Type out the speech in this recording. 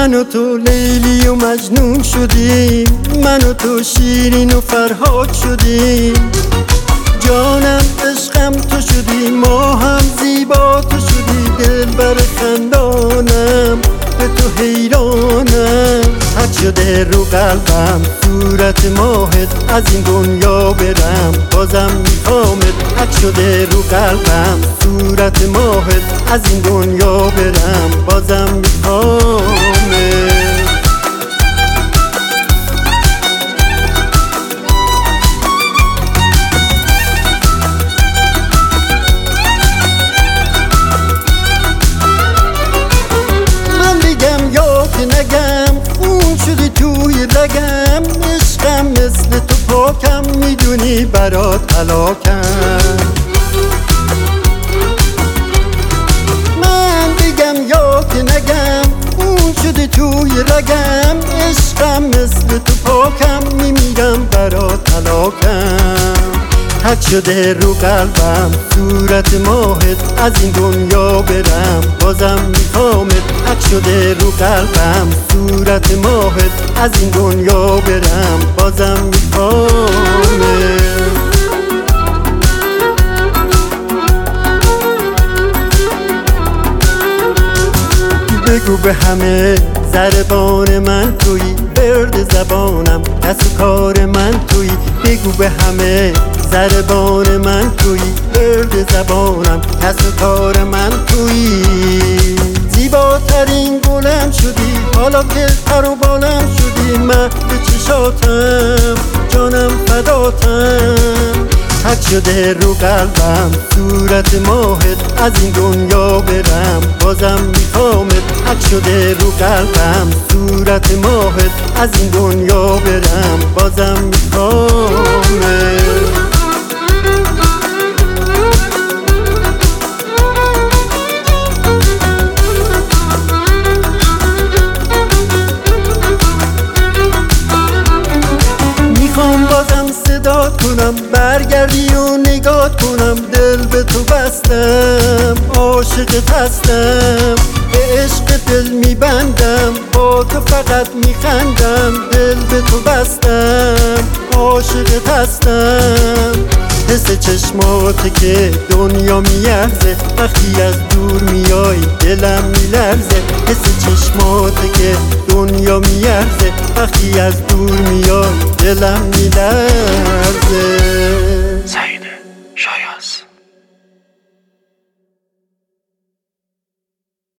من و تو لیلی و مجنون شدیم، من و تو شیرین و فرهاد شدیم. جانم عشقم تو شدی، ما هم زیبا تو شدی. دلبر خندانم به تو حیرانم. حد شده رو قلبم صورت ماهت، از این دنیا برم بازم میخوامت. حد شده رو قلبم صورت ماهت، از این دنیا برم بازم میخوامت. نگم خون شدی توی رگم، عشقم مثل تو پاکم، میدونی برات هلاکم. من بگم یا که نگم خون شدی توی رگم، عشقم مثل تو پاکم، میمیرم برات هلاکم. حد شده رو قلبم صورت ماهت، از این دنیا برم بازم میخوامت. حد شده رو قلبم صورت ماهت، از این دنیا برم بازم میخوامت. بگو به همه زربان من تویی، ورد زبانم کس و کار من تویی. بگو به همه زربان من تویی، ورد زبانم کس و کار من تویی. زیباترین گلم شدی، حالا که پر و بالم شدی. من به چشاتم جانم فداتم. حد شده رو قلبم صورت ماهت، از این دنیا برم بازم میخوامت. حد شده رو قلبم صورت ماهت، از این دنیا برم بازم میخوامت. میخوام بازم صدات کنم، برگردی و نگات کنم. دل به تو بستم، عاشقت هستم، به عشق دل میبندم، با تو فقط میخندم. دل به تو بستم، عاشقت هستم. حس چشماته که دنیا میارزه، وقتی از دور میای دلم میلرزه. حس چشماته که دنیا میارزه، وقتی از دور میای دلم میلرزه.